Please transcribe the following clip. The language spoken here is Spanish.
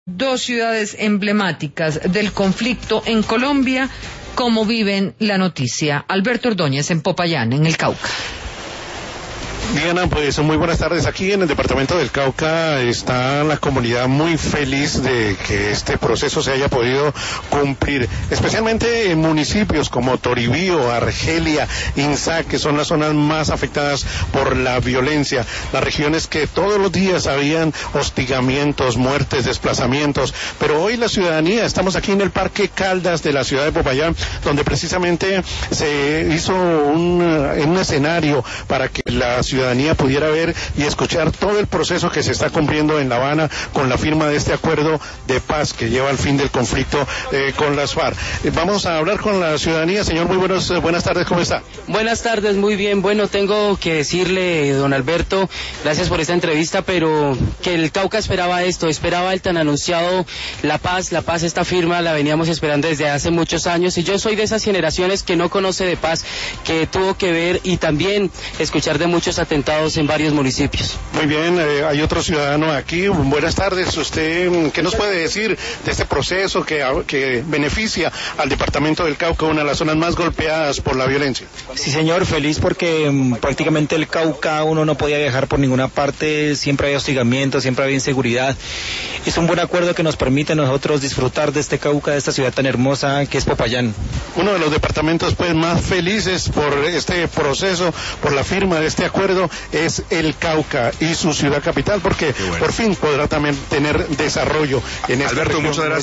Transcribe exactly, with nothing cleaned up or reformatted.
Dos ciudades emblemáticas del conflicto en Colombia, ¿cómo viven la noticia? Alberto Ordóñez en Popayán, en el Cauca. Diana, pues muy buenas tardes. Aquí en el departamento del Cauca está la comunidad muy feliz de que este proceso se haya podido cumplir, especialmente en municipios como Toribío, Argelia, Inzá, que son las zonas más afectadas por la violencia, las regiones que todos los días habían hostigamientos, muertes, desplazamientos, pero hoy la ciudadanía, estamos aquí en el Parque Caldas de la ciudad de Popayán, donde precisamente se hizo un, un escenario para que la ciudadanía pudiera ver y escuchar todo el proceso que se está cumpliendo en La Habana con la firma de este acuerdo de paz que lleva al fin del conflicto eh, con las FARC. Eh, vamos a hablar con la ciudadanía. Señor, muy buenos, eh, buenas tardes, ¿cómo está? Buenas tardes, muy bien. Bueno, tengo que decirle, don Alberto, gracias por esta entrevista, pero que el Cauca esperaba esto, esperaba el tan anunciado La Paz, La Paz, esta firma la veníamos esperando desde hace muchos años, y yo soy de esas generaciones que no conoce de paz, que tuvo que ver y también escuchar de muchos atentados en varios municipios. Muy bien, eh, hay otro ciudadano aquí. Buenas tardes. ¿Usted qué nos puede decir de este proceso que, que beneficia al departamento del Cauca, una de las zonas más golpeadas por la violencia? Sí, señor, feliz porque um, prácticamente el Cauca uno no podía viajar por ninguna parte, siempre había hostigamiento, siempre había inseguridad. Es un buen acuerdo que nos permite a nosotros disfrutar de este Cauca, de esta ciudad tan hermosa que es Popayán. Uno de los departamentos pues más felices por este proceso, por la firma de este acuerdo, es el Cauca y su ciudad capital, porque bueno, por fin podrá también tener desarrollo en esta Alberto, región. Muchas gracias.